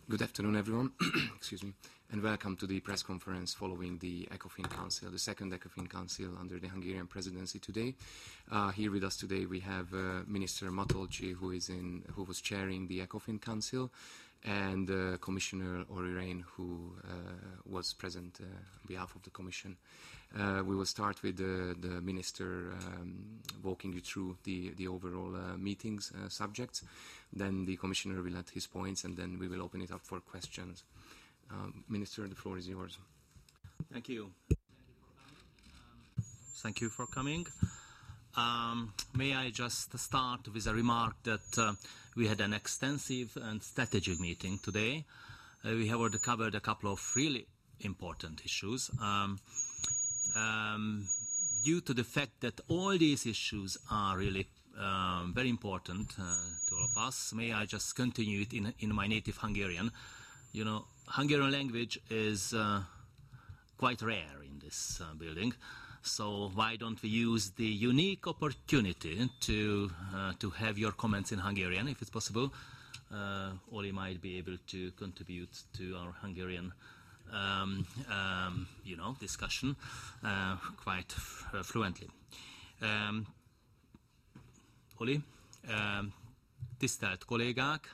Good afternoon, everyone. Excuse me, and welcome to the press conference following the ECOFIN Council, the second ECOFIN Council under the Hungarian presidency today. Here with us today we have Minister Matolcsi, who was chairing the ECOFIN Council, and Commissioner Olli Rehn, who was present on behalf of the Commission. We will start with the Minister walking you through the overall meetings subjects. Then the Commissioner will add his points, and then we will open it up for questions. Minister, the floor is yours. Thank you. Thank you for coming. May I just start with a remark that we had an extensive and strategic meeting today. We have already covered a couple of really important issues. Due to the fact that all these issues are really very important to all of us, may I just continue it in my native Hungarian. You know, Hungarian language is quite rare in this building. So why don't we use the unique opportunity to have your comments in Hungarian, if it's possible? Oli might be able to contribute to our Hungarian, discussion quite fluently. Oli, tisztelt kollégák!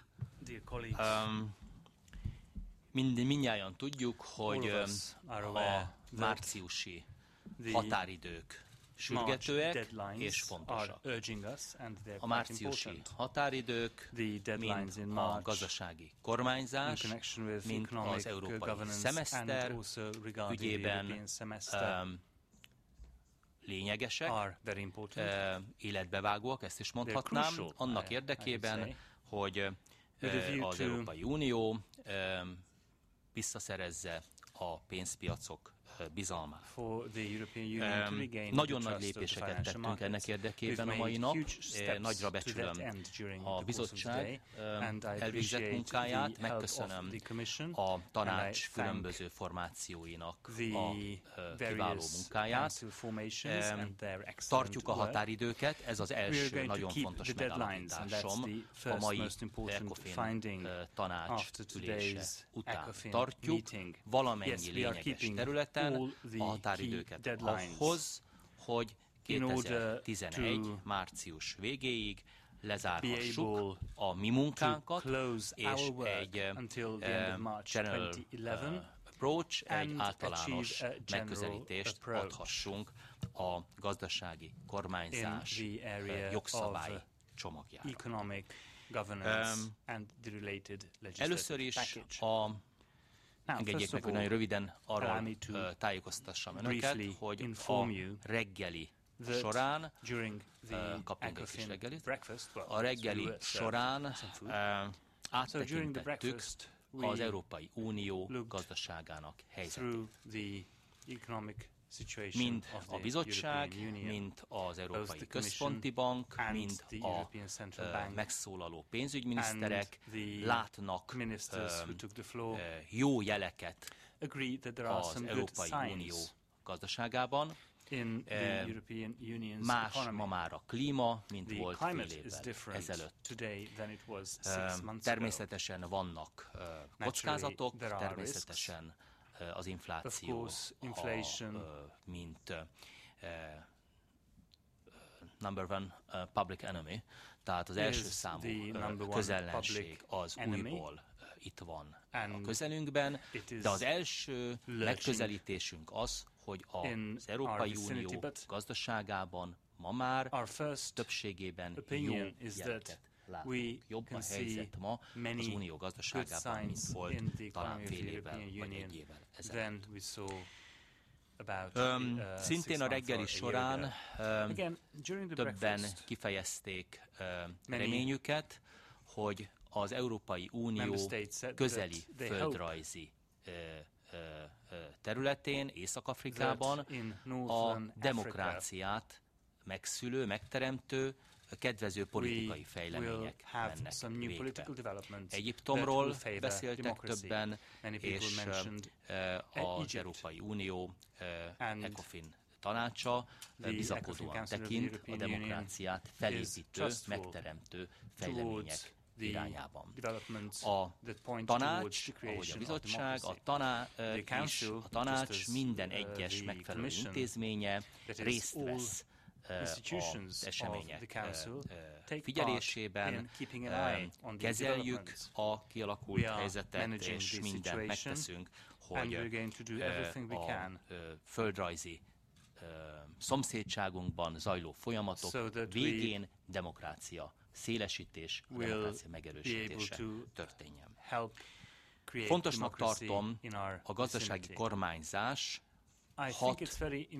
Mindnyájan tudjuk, hogy a márciusi határidők sürgetőek és fontosak. A márciusi határidők mind a gazdasági kormányzás, mind az európai szemeszter ügyében lényegesek, életbevágóak, ezt is mondhatnám, annak érdekében, hogy az Európai Unió visszaszerezze a pénzpiacok bizalmát. Nagyon nagy lépéseket tettünk ennek érdekében a mai nap. Nagyra becsülöm a bizottság elvégzett munkáját, megköszönöm a tanács különböző formációinak a kiváló munkáját. Tartjuk a határidőket, ez az első nagyon fontos megállapításom a mai ECOFIN tanács ülése után. Tartjuk valamennyi lényeges területen a határidőket ahhoz, hogy 2011. március végéig lezárhassuk a mi munkánkat, és egy general approach, egy általános megközelítést adhassunk a gazdasági kormányzás jogszabály csomagjára. Először is engedjék meg, hogy nagyon röviden arról tájékoztassam önöket, hogy a reggeli során, kaptunk egy kis reggelit, a reggeli során áttekintettük az Európai Unió gazdaságának helyzetét. Mind a bizottság, mind az Európai Központi Bank, mind a megszólaló pénzügyminiszterek látnak jó jeleket az Európai Unió gazdaságában. Más ma már a klíma, mint volt fél évvel ezelőtt. Természetesen vannak kockázatok, természetesen az infláció, mint number one public enemy, tehát az első számú közellenség az újból itt van a közelünkben, de az első megközelítésünk az, hogy az Európai Unió gazdaságában ma már többségében jó jeleket látunk. Jobb a helyzet ma az Unió gazdaságában, mint volt talán fél évvel vagy egy évvel ezelőtt. Szintén a reggeli során többen kifejezték reményüket, hogy az Európai Unió közeli földrajzi területén, Észak-Afrikában a demokráciát megszülő, megteremtő, kedvező politikai fejlemények mennek végbe. Egyiptomról beszéltek többen, és az Európai Unió ECOFIN tanácsa bizakodóan tekint a demokráciát felépítő, megteremtő fejlemények irányában. A tanács, ahogy a bizottság, a tanács minden egyes megfelelő intézménye részt vesz az események figyelésében, kezeljük a kialakult helyzetet, és mindent megteszünk, hogy a földrajzi szomszédságunkban zajló folyamatok végén demokrácia szélesítés, a demokrácia megerősítése történjen. Fontosnak tartom a gazdasági kormányzás 6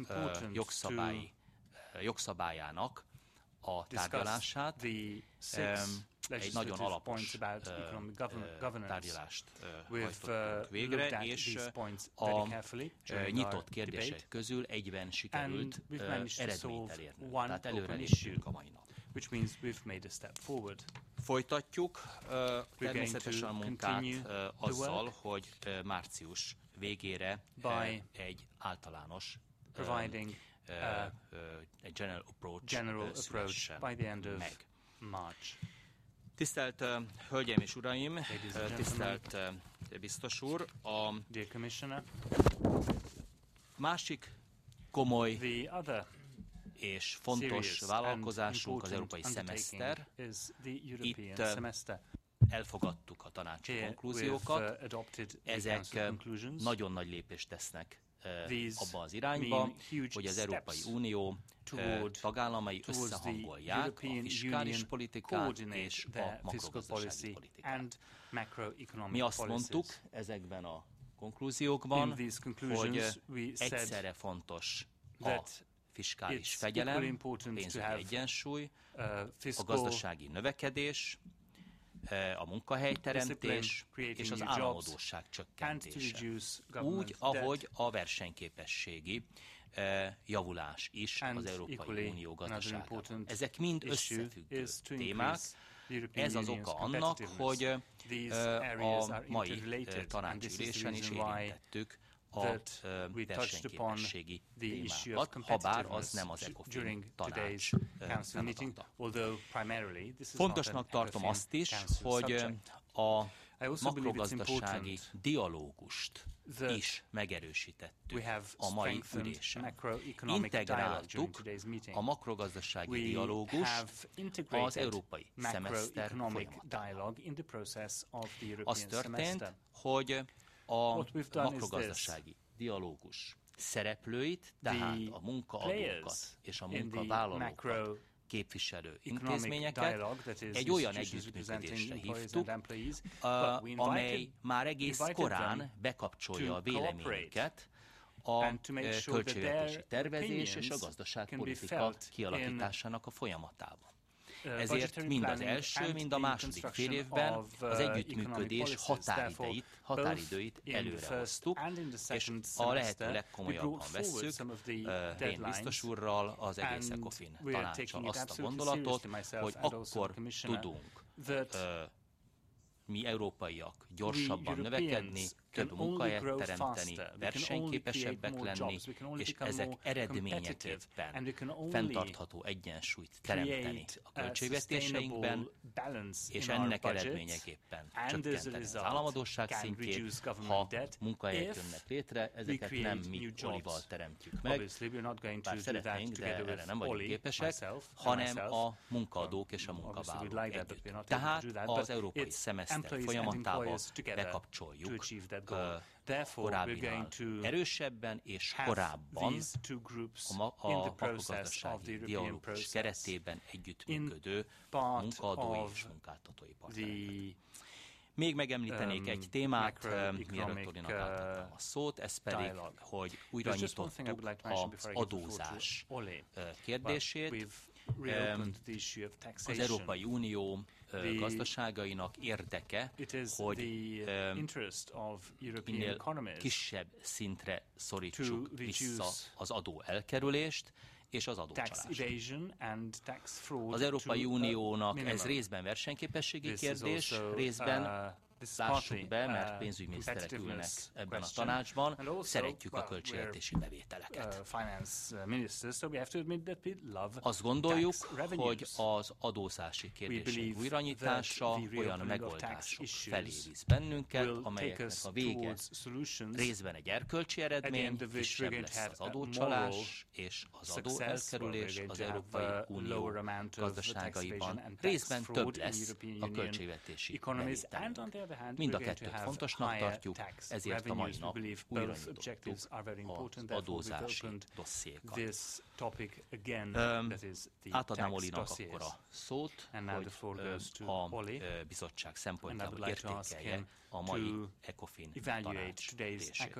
jogszabályának a tárgyalását. Egy nagyon alapos tárgyalást hajtottunk végre, és a nyitott kérdések közül egyben sikerült eredményt elérni. Tehát előreléptünk a mai nap. Folytatjuk természetesen a munkát azzal, hogy március végére egy általános egy general approach szülessen meg. Tisztelt Hölgyeim és Uraim, tisztelt biztos úr, a másik komoly és fontos vállalkozásunk az európai szemeszter. Itt elfogadtuk a tanácsi konklúziókat. Ezek nagyon nagy lépést tesznek abba az irányba, hogy az Európai Unió tagállamai összehangolják a fiskális politikát és a makrogazdasági politikát. Mi azt mondtuk ezekben a konklúziókban, hogy egyszerre fontos a fiskális fegyelem, pénzügyi egyensúly, a gazdasági növekedés, a munkahelyteremtés és az államadósság csökkentése. Úgy, ahogy a versenyképességi javulás is az Európai Unió gazdaságában. Ezek mind összefüggő témák. Ez az oka annak, hogy a mai tanácsülésen is érintettük a versenyképességi témákat, habár az nem az ECOFIN tanács feladata. Fontosnak tartom azt is, hogy a makrogazdasági dialógust is megerősítettük a mai ülésen. Integráltuk a makrogazdasági dialógust az európai szemeszter folyamatába. Az történt, hogy a makrogazdasági dialógus szereplőit, tehát a munkaadókat és a munkavállalókat képviselő intézményeket egy olyan együttműködésre hívtuk, amely már egész korán bekapcsolja a véleményünket a költségvetési tervezés és a gazdaságpolitika kialakításának a folyamatába. Ezért mind az első, mind a második fél évben az együttműködés határidőit előrehoztuk, és a lehető legkomolyabban vesszük Rehn biztos úrral, az egész ECOFIN tanáccsal azt a gondolatot, hogy akkor tudunk mi európaiak gyorsabban növekedni, több munkahelyet teremteni, versenyképesebbek lenni, és ezek eredményeképpen fenntartható egyensúlyt teremteni a költségvetéseinkben, és ennek eredményeképpen csökkenteni az államadósság szintjét. Ha munkahelyek jönnek létre, ezeket nem mi Olival teremtjük meg, bár szeretnénk, de erre nem vagyunk képesek, hanem a munkaadók és a munkavállalók együtt. Tehát az európai szemeszter folyamatába bekapcsoljuk korábbinál erősebben és korábban a makrogazdasági dialógus keretében együttműködő munkaadói és munkáltatói partnereket. Még megemlítenék egy témát, mielőtt Olinak átadnám a szót, ez pedig, hogy újra nyitottuk az adózás kérdését. Az Európai Unió gazdaságainak érdeke, hogy minél kisebb szintre szorítsuk vissza az adó elkerülést és az adócsalást. Az Európai Uniónak ez részben versenyképességi kérdés, részben Lássuk be, mert pénzügyminiszterek ülnek ebben a tanácsban, szeretjük a költségvetési bevételeket. Azt gondoljuk, hogy az adózási kérdések újranyitása olyan megoldások felé visz bennünket, amelyeknek a vége részben egy erkölcsi eredmény, kisebb lesz az adócsalás és az adóelkerülés az Európai Unió gazdaságaiban, részben több lesz a költségvetési bevételünk. Mind a kettőt fontosnak tartjuk, ezért a mai nap újra nyitottuk az adózási dossziékat. Átadnám Olinak akkor a szót, hogy a bizottság szempontjából értékelje a mai ECOFIN tanács ülését.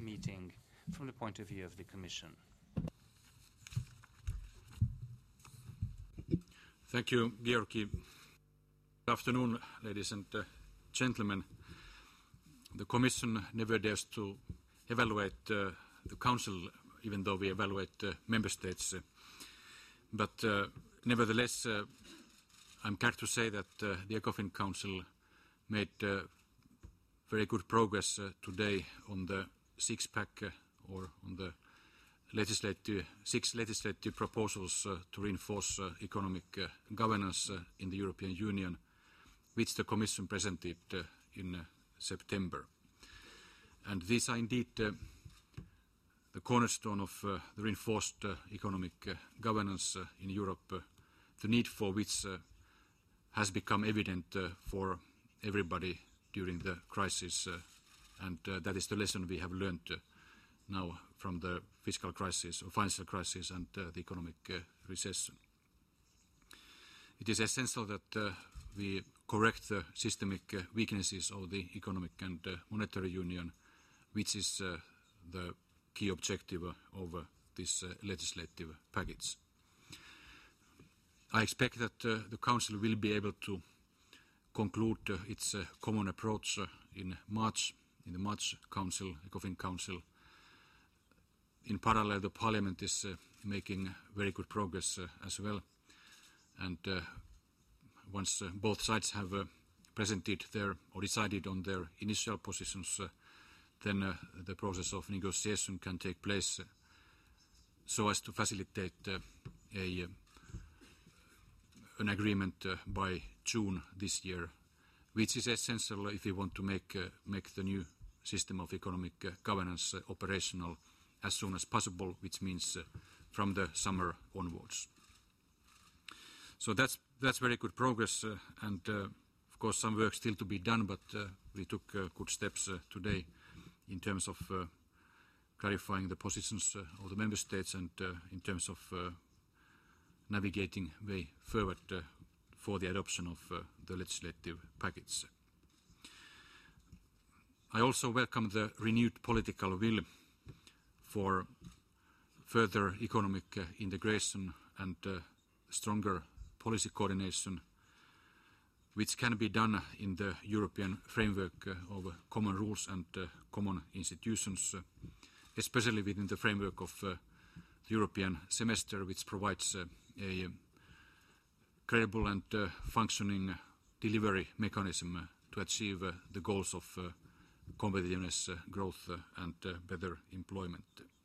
Thank you, Georgi. Good afternoon, ladies and gentlemen. The Commission never dares to evaluate the Council, even though we evaluate member states. But nevertheless, I'm glad to say that the ECOFIN Council made very good progress today on the six-pack or on the six legislative proposals to reinforce economic governance in the European Union, which the Commission presented in September. And these are indeed the cornerstone of the reinforced economic governance in Europe, the need for which has become evident for everybody during the crisis, and that is the lesson we have learned now from the fiscal crisis or financial crisis and the economic recession. It is essential that we correct the systemic weaknesses of the economic and monetary union, which is the key objective of this legislative package. I expect that the Council will be able to conclude its common approach in March, in the March Council, ECOFIN Council. In parallel, the Parliament is making very good progress as well. And once both sides have presented their or decided on their initial positions, then the process of negotiation can take place so as to facilitate an agreement by June this year, which is essential if we want to make the new system of economic governance operational as soon as possible, which means from the summer onwards. So that's very good progress, and of course some work still to be done, but we took good steps today in terms of clarifying the positions of the member states and in terms of navigating way forward for the adoption of the legislative package. I also welcome the renewed political will for further economic integration and stronger policy coordination, which can be done in the European framework of common rules and common institutions, especially within the framework of the European semester, which provides a credible and functioning delivery mechanism to achieve the goals of competitiveness, growth and better employment.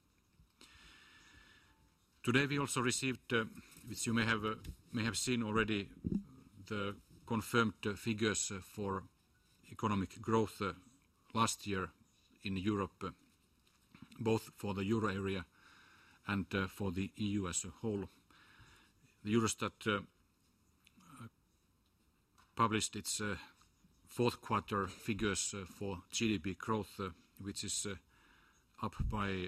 Today we also received, which you may have seen already, the confirmed figures for economic growth last year in Europe, both for the euro area and for the EU as a whole. The Eurostat published its fourth quarter figures for GDP growth, which is up by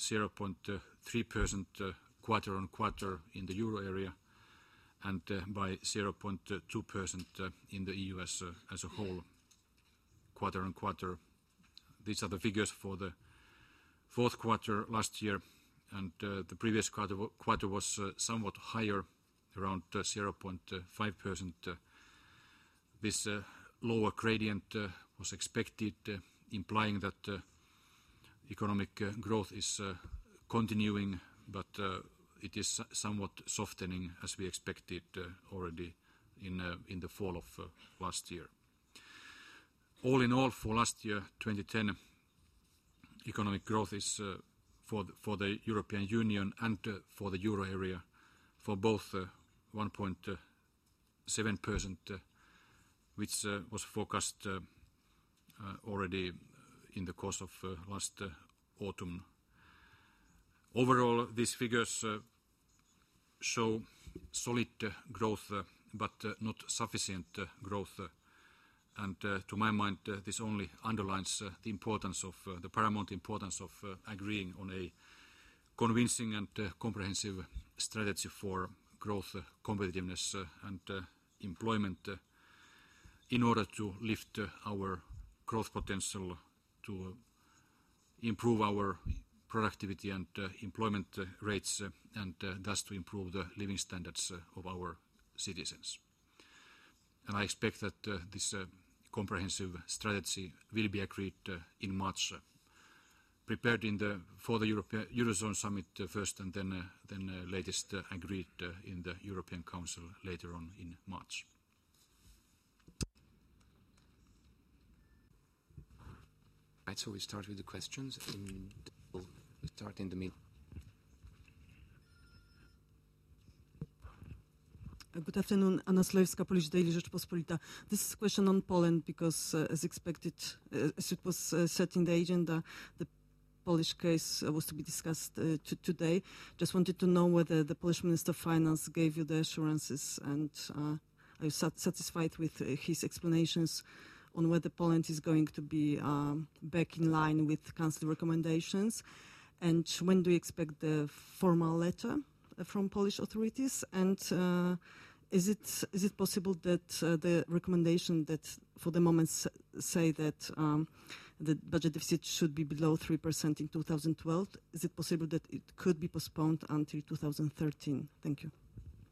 0.3% quarter on quarter in the euro area and by 0.2% in the EU as a whole, quarter on quarter. These are the figures for the fourth quarter last year, and the previous quarter was somewhat higher, around 0.5%. This lower gradient was expected, implying that economic growth is continuing, but it is somewhat softening as we expected already in the fall of last year. All in all, for last year, 2010, economic growth is for the European Union and for the euro area for both 1.7%, which was forecast already in the course of last autumn. Overall, these figures show solid growth, but not sufficient growth. And to my mind, this only underlines the importance of the paramount importance of agreeing on a convincing and comprehensive strategy for growth, competitiveness, and employment in order to lift our growth potential, to improve our productivity and employment rates, and thus to improve the living standards of our citizens. And I expect that this comprehensive strategy will be agreed in March, prepared for the Eurozone summit first, and then latest agreed in the European Council later on in March. Right, so we start with the questions. We'll start in the middle. Good afternoon, Anna Slojewska, Polish Daily Rzeczpospolita. This is a question on Poland because, as expected, as it was set in the agenda, the Polish case was to be discussed today. Just wanted to know whether the Polish Minister of Finance gave you the assurances, and are you satisfied with his explanations on whether Poland is going to be back in line with Council recommendations? And when do you expect the formal letter from Polish authorities? And is it possible that the recommendation that for the moment say that the budget deficit should be below 3% in 2012, is it possible that it could be postponed until 2013? Thank you.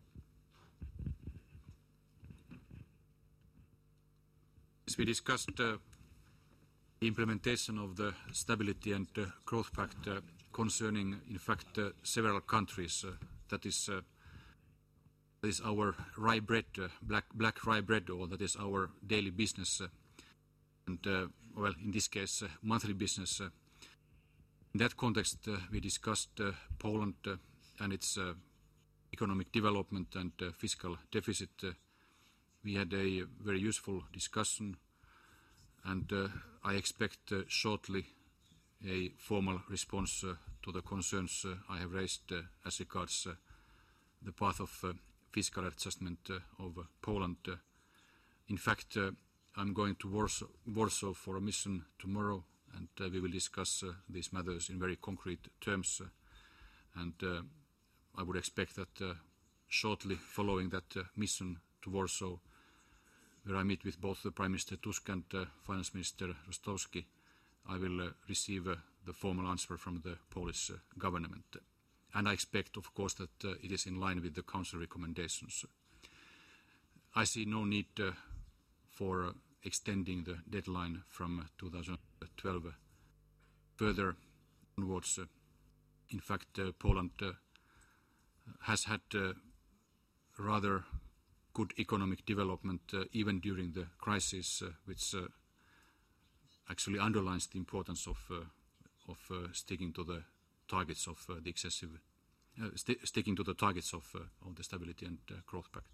As we discussed the implementation of the Stability and Growth Pact concerning, in fact, several countries, that is our rye bread, black rye bread, or that is our daily business, and well, in this case, monthly business. In that context, we discussed Poland and its economic development and fiscal deficit. We had a very useful discussion, and I expect shortly a formal response to the concerns I have raised as regards the path of fiscal adjustment of Poland. In fact, I'm going to Warsaw for a mission tomorrow, and we will discuss these matters in very concrete terms. And I would expect that shortly following that mission to Warsaw, where I meet with both the Prime Minister Tusk and Finance Minister Rostowski, I will receive the formal answer from the Polish government. And I expect, of course, that it is in line with the Council recommendations. I see no need for extending the deadline from 2012 further onwards. In fact, Poland has had rather good economic development even during the crisis, which actually underlines the importance of sticking to the targets of the excessive, sticking to the targets of the Stability and Growth Pact.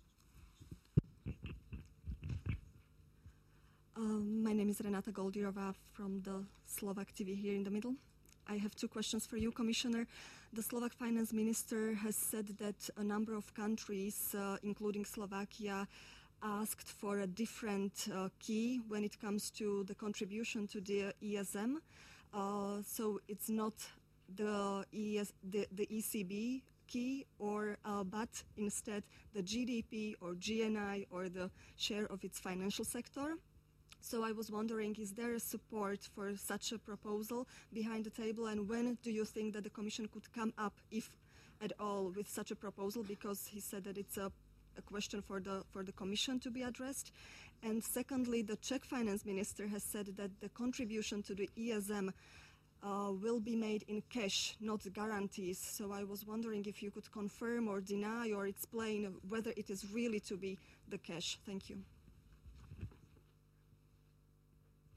My name is Renata Goldirova from the Slovak TV here in the middle. I have two questions for you, Commissioner. The Slovak Finance Minister has said that a number of countries, including Slovakia, asked for a different key when it comes to the contribution to the ESM. So it's not the ECB key, but instead the GDP or GNI or the share of its financial sector. So I was wondering, is there a support for such a proposal behind the table, and when do you think that the Commission could come up, if at all, with such a proposal? Because he said that it's a question for the Commission to be addressed. And secondly, the Czech Finance Minister has said that the contribution to the ESM will be made in cash, not guarantees. So I was wondering if you could confirm or deny or explain whether it is really to be the cash. Thank you.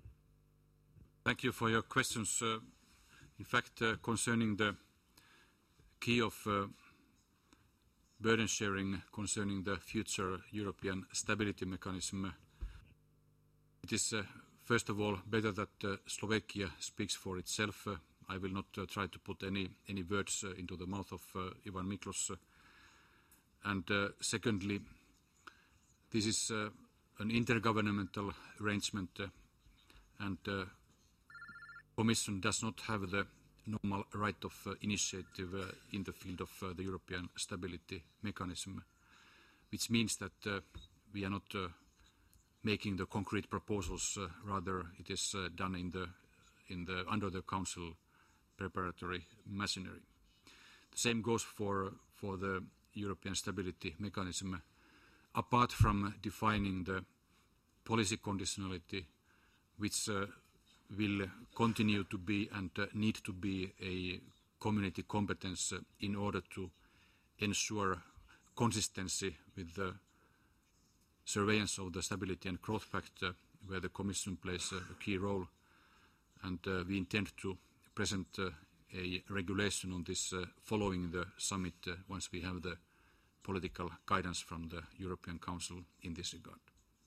Thank you for your questions. In fact, concerning the key of burden sharing concerning the future European stability mechanism, it is first of all better that Slovakia speaks for itself. I will not try to put any words into the mouth of Ivan Miklos. And secondly, this is an intergovernmental arrangement, and the Commission does not have the normal right of initiative in the field of the European stability mechanism, which means that we are not making the concrete proposals. Rather, it is done under the Council preparatory machinery. The same goes for the European stability mechanism. Apart from defining the policy conditionality, which will continue to be and need to be a community competence in order to ensure consistency with the surveillance of the Stability and Growth Pact, where the Commission plays a key role. And we intend to present a regulation on this following the summit once we have the political guidance from the European Council in this regard.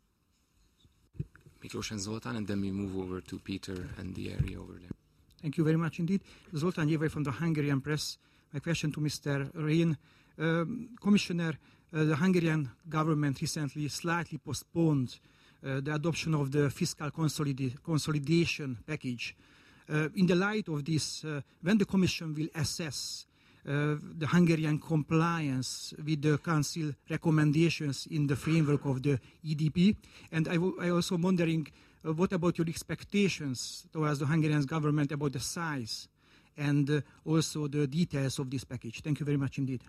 Miklos and Zoltán, and then we move over to Peter and the area over there. Thank you very much indeed. Zoltán Jévai from the Hungarian press. My question to Mr. Rehn. Commissioner, the Hungarian government recently slightly postponed the adoption of the fiscal consolidation package. In the light of this, when the Commission will assess the Hungarian compliance with the Council recommendations in the framework of the EDP, and I also wondering what about your expectations towards the Hungarian government about the size and also the details of this package. Thank you very much indeed.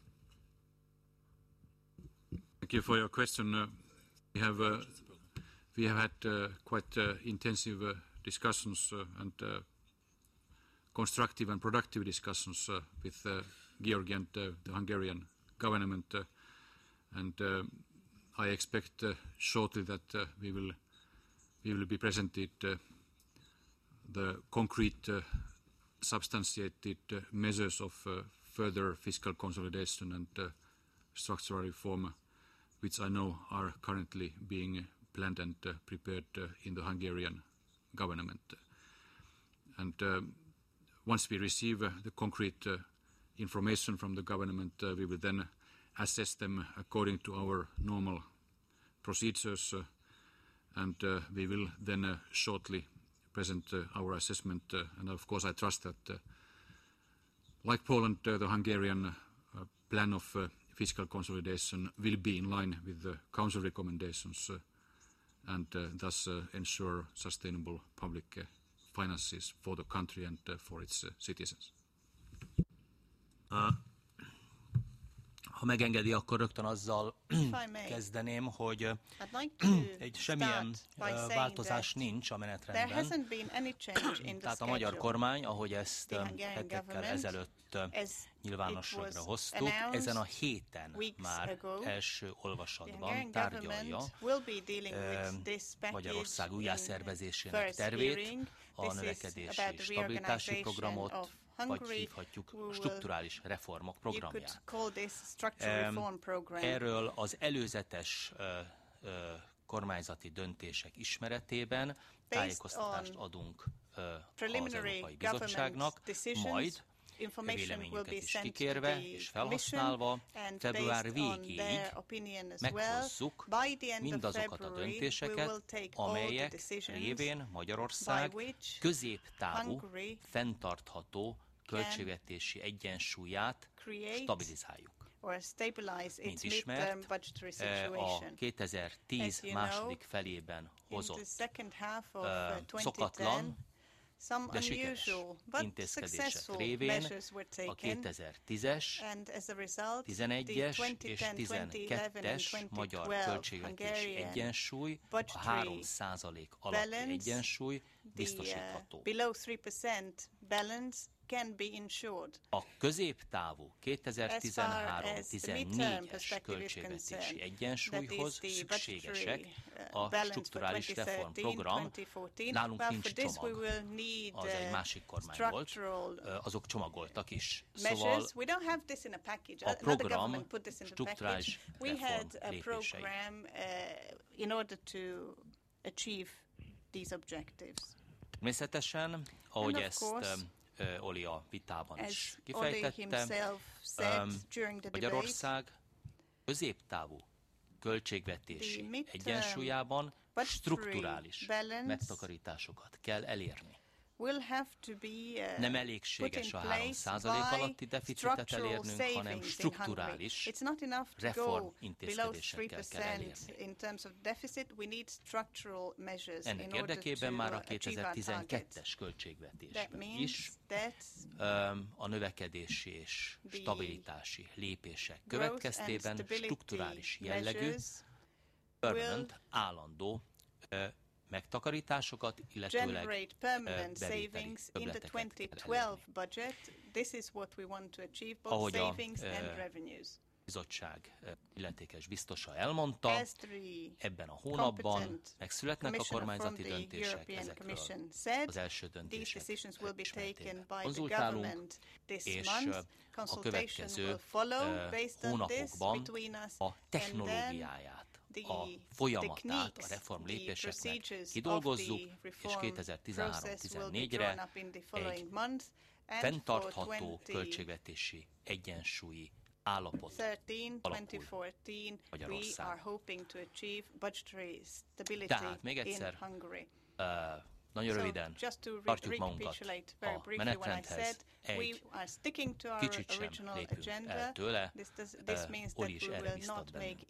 Thank you for your question. We have had quite intensive discussions and constructive and productive discussions with Georgi and the Hungarian government, and I expect shortly that we will be presented the concrete substantiated measures of further fiscal consolidation and structural reform, which I know are currently being planned and prepared in the Hungarian government. And once we receive the concrete information from the government, we will then assess them according to our normal procedures, and we will then shortly present our assessment. And of course I trust that, like Poland, the Hungarian plan of fiscal consolidation will be in line with the Council recommendations and thus ensure sustainable public finances for the country and for its citizens. Ha megengedi, akkor rögtön azzal kezdeném, hogy semmilyen változás nincs a menetrendben. Tehát a magyar kormány, ahogy ezt hetekkel ezelőtt nyilvánosságra hoztuk, ezen a héten már első olvasatban tárgyalja Magyarország újjászervezésének tervét, a növekedési és stabilitási programot, vagy hívhatjuk strukturális reformok programját. Erről az előzetes kormányzati döntések ismeretében tájékoztatást adunk az Európai Bizottságnak, majd véleményüket is kikérve és felhasználva február végéig meghozzuk mindazokat a döntéseket, amelyek révén Magyarország középtávú, fenntartható költségvetési egyensúlyát stabilizáljuk. Mint ismert, a 2010 második felében hozott szokatlan, de sikeres intézkedések révén a 2010-es, 11-es és 12-es magyar költségvetési egyensúly, a 3% alatti egyensúly biztosítható. can be ensured. A középtávú 2013-14-es költségvetési egyensúlyhoz szükségesek a strukturális reformprogram. Nálunk nincs csomag, az egy másik kormány volt, azok csomagoltak is. Szóval a program strukturális reform lépései. In order to achieve these objectives. Természetesen, ahogy ezt Oli a vitában is kifejtette, Magyarország középtávú költségvetési egyensúlyában strukturális megtakarításokat kell elérni. Nem elégséges a 3% alatti deficitet elérnünk, hanem strukturális reformintézkedésekkel kell elérni. Ennek érdekében már a 2012-es költségvetésben is a növekedési és stabilitási lépések következtében strukturális jellegű, permanent, állandó megtakarításokat, illetőleg bevételi többleteket kell elérni. Ahogy a bizottság illetékes biztosa elmondta, ebben a hónapban megszületnek a kormányzati döntések, ezekről az első döntések ismeretében konzultálunk, és a következő hónapokban a technológiáját, a folyamatát, a reformlépéseknek kidolgozzuk, és 2013-14-re egy fenntartható költségvetési egyensúlyi állapot alakul Magyarország. Tehát még egyszer, nagyon röviden tartjuk magunkat a menetrendhez, egy kicsit sem lépünk el tőle, Oli is erre biztat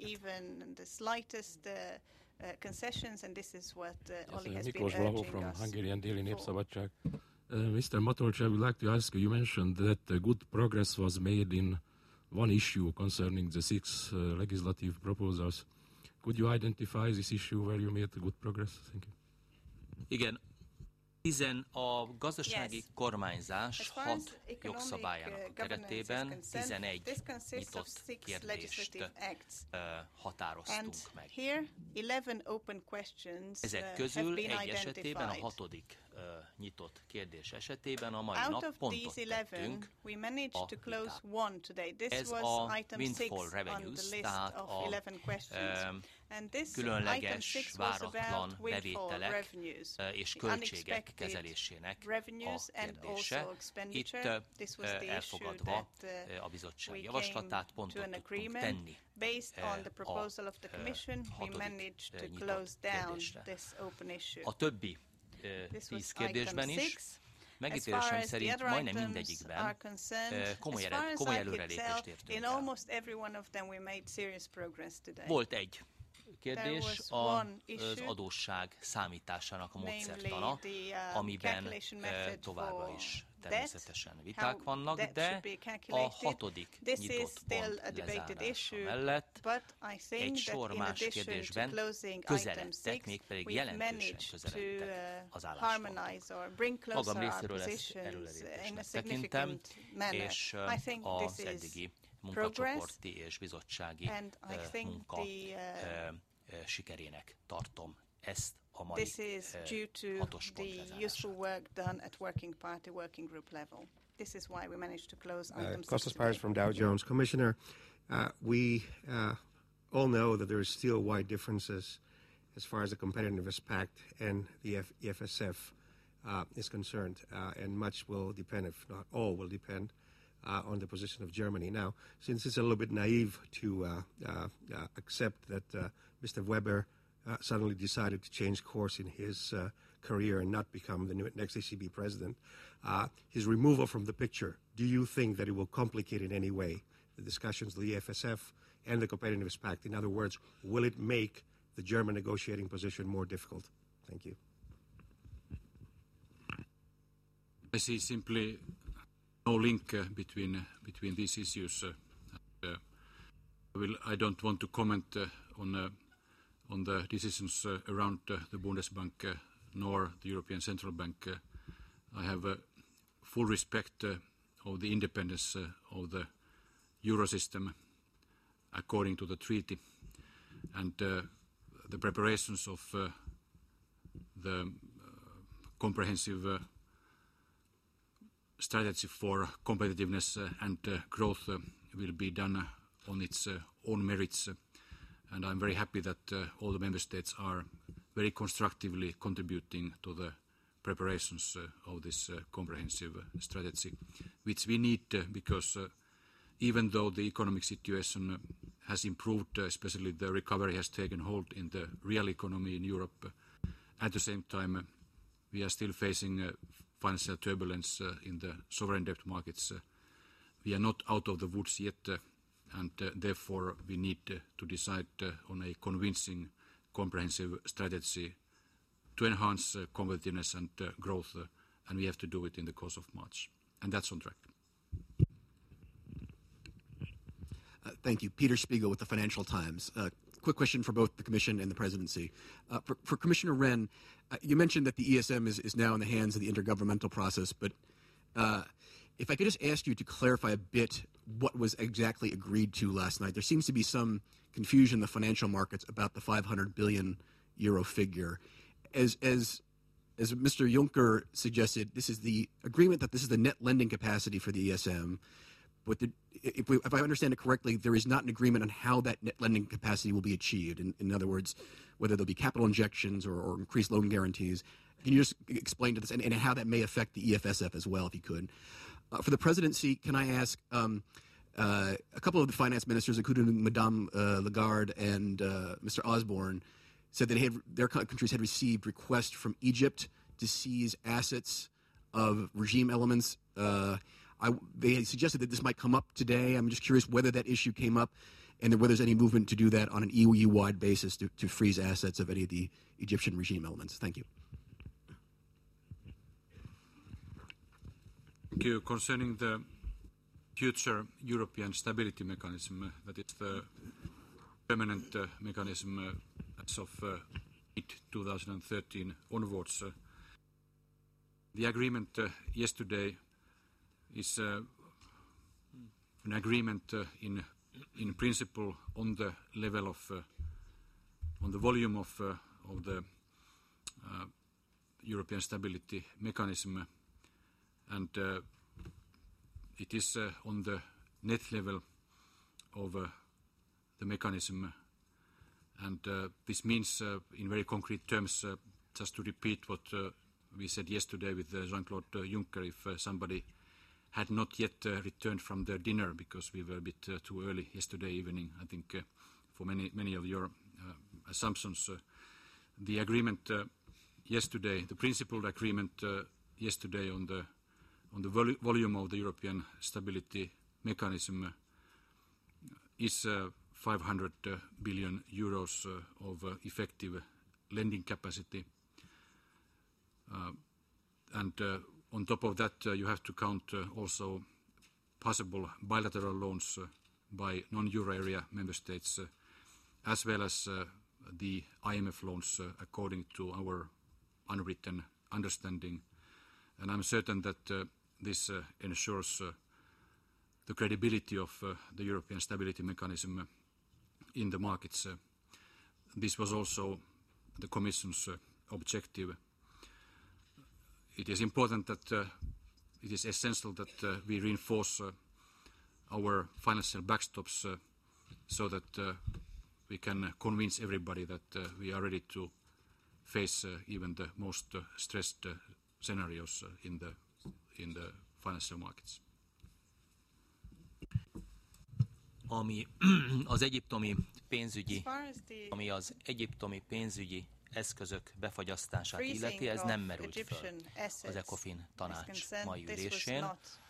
bennünket. Miklos Vlaho from Hungarian Daily Népszabadság. Mr. Matolcs, I would like to ask you, you mentioned that good progress was made in one issue concerning the 6 legislative proposals. Could you identify this issue where you made good progress? Thank you. Igen, a gazdasági kormányzás 6 jogszabályának keretében 11 nyitott kérdést határoztunk meg. Ezek közül egy esetében, a 6. nyitott kérdés esetében a mai nap pontot tettünk a vitába. Ez a windfall revenues, tehát a különleges, váratlan bevételek és költségek kezelésének a kérdése. Itt elfogadva a bizottság javaslatát pontot tudtunk tenni a 6. nyitott kérdésre. A többi 10 kérdésben is megítélésem szerint majdnem mindegyikben komoly előrelépést értünk el. Volt egy kérdés, az adósság számításának a módszertana, amiben továbbra is természetesen viták vannak, de a 6. nyitott pont lezárása mellett egy sor más kérdésben közeledtek, mégpedig jelentősen közeledtek az álláspontok. Magam részéről ezt előrelépésnek tekintem, és az eddigi munkacsoporti és bizottsági munka sikerének tartom ezt a mai 6-os pont lezárását. Costas Pires from Dow Jones. Commissioner, we all know that there is still wide differences as far as the Competitiveness Pact and the EFSF is concerned, and much will depend, if not all will depend, on the position of Germany. Now, since it's a little bit naive to accept that Mr. Weber suddenly decided to change course in his career and not become the next ECB president, his removal from the picture, do you think that it will complicate in any way the discussions of the EFSF and the Competitiveness Pact? In other words, will it make the German negotiating position more difficult? Thank you. I see simply no link between these issues. I don't want to comment on the decisions around the Bundesbank nor the European Central Bank. I have full respect of the independence of the Eurosystem according to the treaty, and the preparations of the comprehensive strategy for competitiveness and growth will be done on its own merits, and I'm very happy that all the member states are very constructively contributing to the preparations of this comprehensive strategy, which we need because even though the economic situation has improved, especially the recovery has taken hold in the real economy in Europe, at the same time we are still facing financial turbulence in the sovereign debt markets. We are not out of the woods yet, and therefore we need to decide on a convincing, comprehensive strategy to enhance competitiveness and growth, and we have to do it in the course of March, and that's on track. Thank you. Peter Spiegel with the Financial Times. Quick question for both the Commission and the Presidency. For Commissioner Rehn, you mentioned that the ESM is now in the hands of the intergovernmental process, but if I could just ask you to clarify a bit what was exactly agreed to last night. There seems to be some confusion in the financial markets about the 500 billion euro figure. As Mr. Juncker suggested, this is the agreement that this is the net lending capacity for the ESM. But if I understand it correctly, there is not an agreement on how that net lending capacity will be achieved. In other words, whether there'll be capital injections or increased loan guarantees. Can you just explain to this and how that may affect the EFSF as well, if you could? For the Presidency, can I ask a couple of the finance ministers, including Madame Lagarde and Mr. Osborne, said that their countries had received requests from Egypt to seize assets of regime elements. They suggested that this might come up today. I'm just curious whether that issue came up and whether there's any movement to do that on an EU-wide basis to freeze assets of any of the Egyptian regime elements. Thank you. Thank you. Concerning the future European Stability Mechanism, that is the permanent mechanism as of 2013 onwards, the agreement yesterday is an agreement in principle on the level of on the volume of the European Stability Mechanism, and it is on the net level of the mechanism, and this means in very concrete terms, just to repeat what we said yesterday with Jean-Claude Juncker, if somebody had not yet returned from their dinner because we were a bit too early yesterday evening, I think, for many of your assumptions. The agreement yesterday, the principled agreement yesterday on the volume of the European Stability Mechanism is 500 billion euros of effective lending capacity, and on top of that, you have to count also possible bilateral loans by non-euro area member states, as well as the IMF loans according to our unwritten understanding. And I'm certain that this ensures the credibility of the European Stability Mechanism in the markets. This was also the Commission's objective. It is important that it is essential that we reinforce our financial backstops so that we can convince everybody that we are ready to face even the most stressed scenarios in the financial markets. Ami az egyiptomi pénzügyi eszközök befagyasztását illeti, ez nem merült föl az ECOFIN tanács mai ülésén.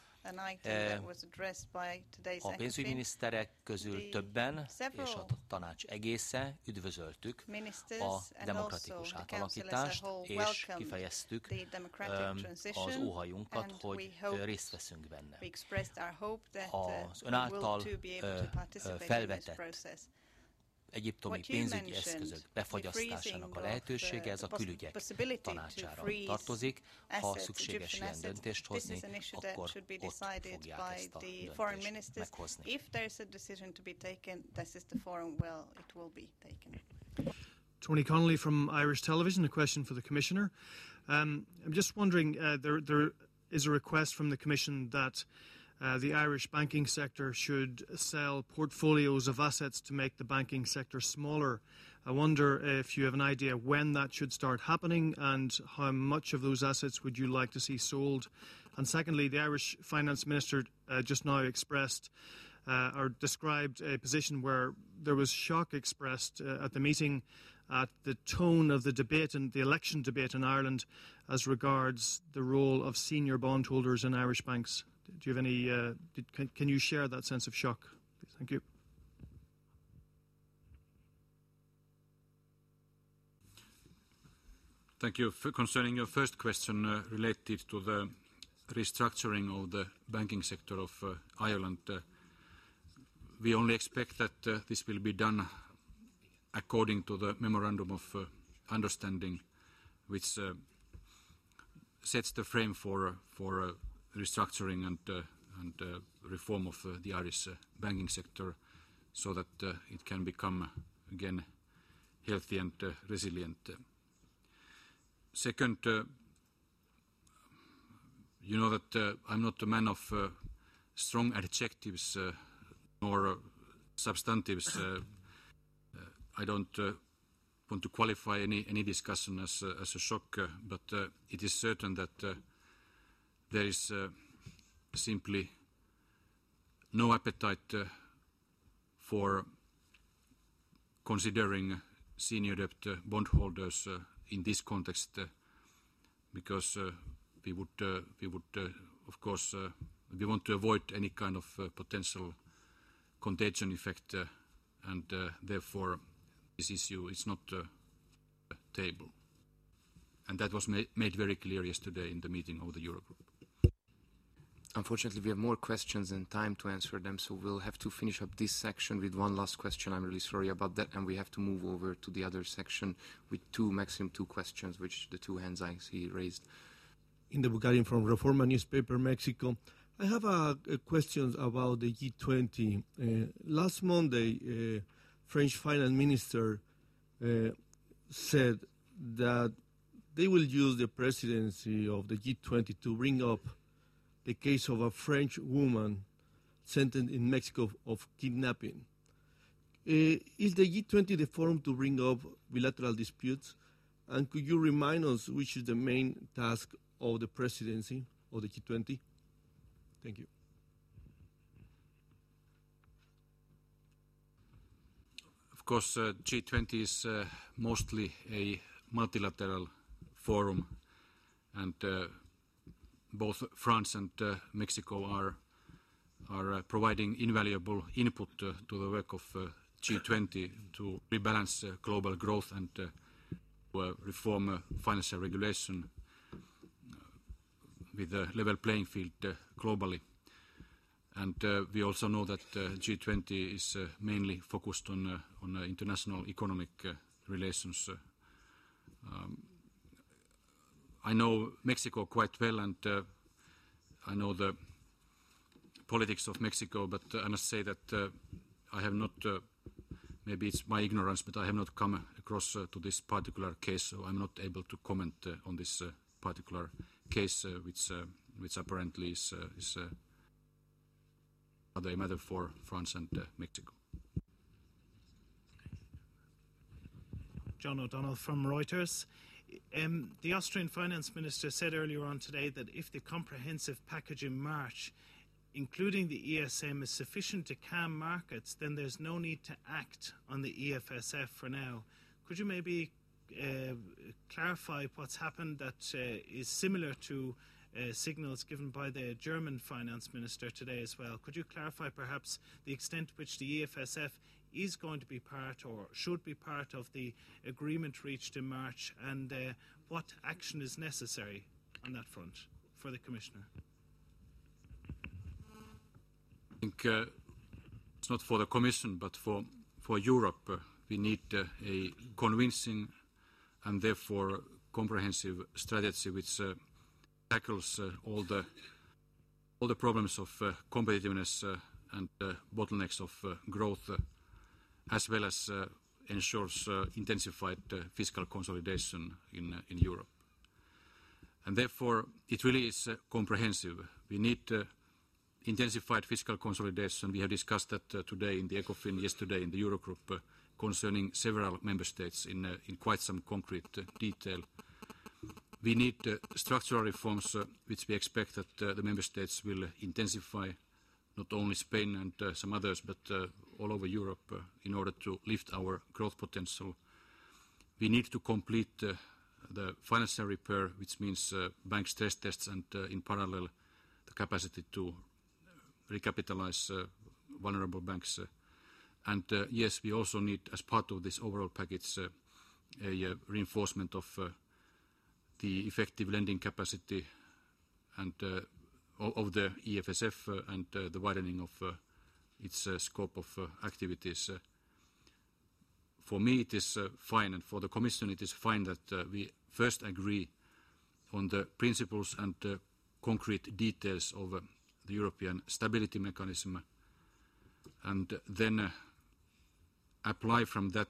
A pénzügyminiszterek közül többen, és a tanács egésze üdvözöltük a demokratikus átalakítást, és kifejeztük az óhajunkat, hogy részt veszünk benne. Az ön által felvetett egyiptomi pénzügyi eszközök befagyasztásának a lehetősége, ez a külügyek tanácsára tartozik. Ha szükséges ilyen döntést hozni, akkor ott fogják ezt a döntést meghozni. If there's a decision to be taken, this is the forum where it will be taken. Tony Connolly from Irish Television, a question for the Commissioner. I'm just wondering, there is a request from the Commission that the Irish banking sector should sell portfolios of assets to make the banking sector smaller. I wonder if you have an idea when that should start happening and how much of those assets would you like to see sold. And secondly, the Irish Finance Minister just now expressed or described a position where there was shock expressed at the meeting at the tone of the debate and the election debate in Ireland as regards the role of senior bondholders in Irish banks. Do you have any, can you share that sense of shock? Thank you. Thank you. Concerning your first question related to the restructuring of the banking sector of Ireland, we only expect that this will be done according to the Memorandum of Understanding, which sets the frame for restructuring and reform of the Irish banking sector so that it can become again healthy and resilient. Second, you know that I'm not a man of strong adjectives nor substantives. I don't want to qualify any discussion as a shock, but it is certain that there is simply no appetite for considering senior debt bondholders in this context, because we would of course we want to avoid any kind of potential contagion effect, and therefore this issue is not a table. And that was made very clear yesterday in the meeting of the Eurogroup. Unfortunately, we have more questions and time to answer them, so we'll have to finish up this section with one last question. I'm really sorry about that, and we have to move over to the other section with maximum two questions, which the two hands I see raised. In the Bulgarian from Reforma newspaper, Mexico. I have a question about the G20. Last Monday, French finance minister said that they will use the presidency of the G20 to bring up the case of a French woman sentenced in Mexico of kidnapping. Is the G20 the forum to bring up bilateral disputes? And could you remind us which is the main task of the presidency of the G20? Thank you. Of course, G20 is mostly a multilateral forum, and both France and Mexico are providing invaluable input to the work of G20 to rebalance global growth and reform financial regulation with a level playing field globally. And we also know that G20 is mainly focused on international economic relations. I know Mexico quite well, and I know the politics of Mexico, but I must say that I have not, maybe it's my ignorance, but I have not come across to this particular case, so I'm not able to comment on this particular case, which apparently is rather a matter for France and Mexico. John O'Donnell from Reuters. The Austrian finance minister said earlier on today that if the comprehensive package in March, including the ESM, is sufficient to calm markets, then there's no need to act on the EFSF for now. Could you maybe clarify what's happened that is similar to signals given by the German finance minister today as well? Could you clarify perhaps the extent to which the EFSF is going to be part or should be part of the agreement reached in March, and what action is necessary on that front for the Commissioner? I think it's not for the Commission but for Europe we need a convincing and therefore comprehensive strategy which tackles all the problems of competitiveness and bottlenecks of growth, as well as ensures intensified fiscal consolidation in Europe. And therefore, it really is comprehensive. We need intensified fiscal consolidation. We have discussed that today in the ECOFIN, yesterday in the Eurogroup, concerning several member states in quite some concrete detail. We need structural reforms which we expect that the member states will intensify, not only Spain and some others, but all over Europe in order to lift our growth potential. We need to complete the financial repair, which means bank stress tests and in parallel the capacity to recapitalize vulnerable banks. And yes, we also need, as part of this overall package, a reinforcement of the effective lending capacity and of the EFSF and the widening of its scope of activities. For me, it is fine, and for the Commission, it is fine that we first agree on the principles and concrete details of the European Stability Mechanism, and then apply from that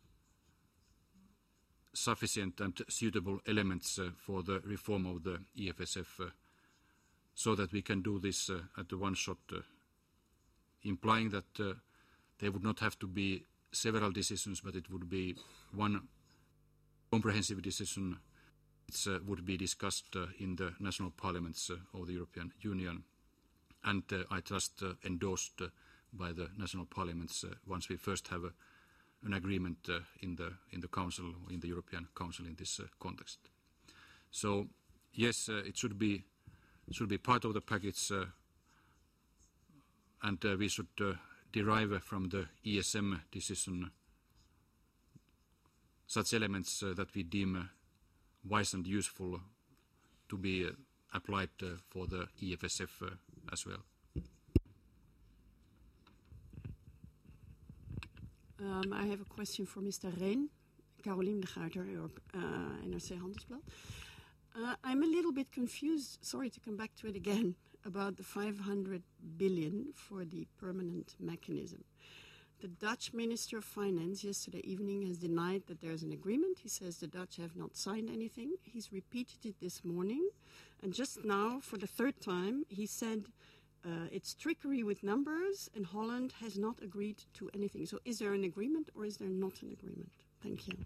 sufficient and suitable elements for the reform of the EFSF, so that we can do this at the one shot, implying that there would not have to be several decisions, but it would be one comprehensive decision which would be discussed in the national parliaments of the European Union, and I trust endorsed by the national parliaments once we first have an agreement in the Council, in the European Council in this context. So yes, it should be part of the package, and we should derive from the ESM decision such elements that we deem wise and useful to be applied for the EFSF as well. I have a question for Mr. Rehn. Carolien de Gruyter, NRC Handelsblad. I'm a little bit confused, sorry to come back to it again, about the 500 billion for the permanent mechanism. The Dutch Minister of Finance yesterday evening has denied that there's an agreement. He says the Dutch have not signed anything. He's repeated it this morning. And just now, for the third time, he said it's trickery with numbers and Holland has not agreed to anything. So is there an agreement or is there not an agreement? Thank you.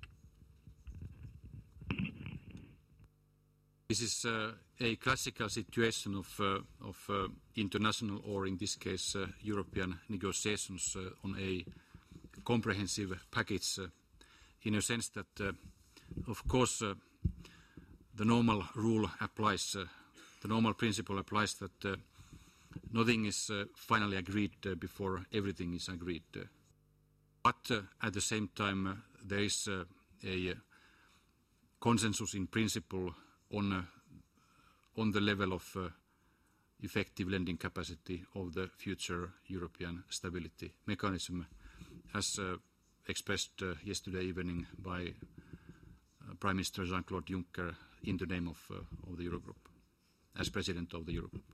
This is a classical situation of international, or in this case European negotiations on a comprehensive package, in a sense that of course the normal rule applies, the normal principle applies that nothing is finally agreed before everything is agreed. But at the same time there is a consensus in principle on the level of effective lending capacity of the future European Stability Mechanism, as expressed yesterday evening by Prime Minister Jean-Claude Juncker in the name of the Eurogroup, as President of the Eurogroup.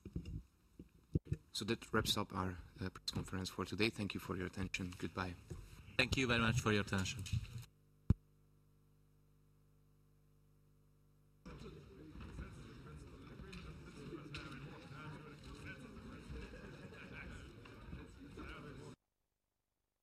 So that wraps up our press conference for today. Thank you for your attention. Goodbye. Thank you very much for your attention.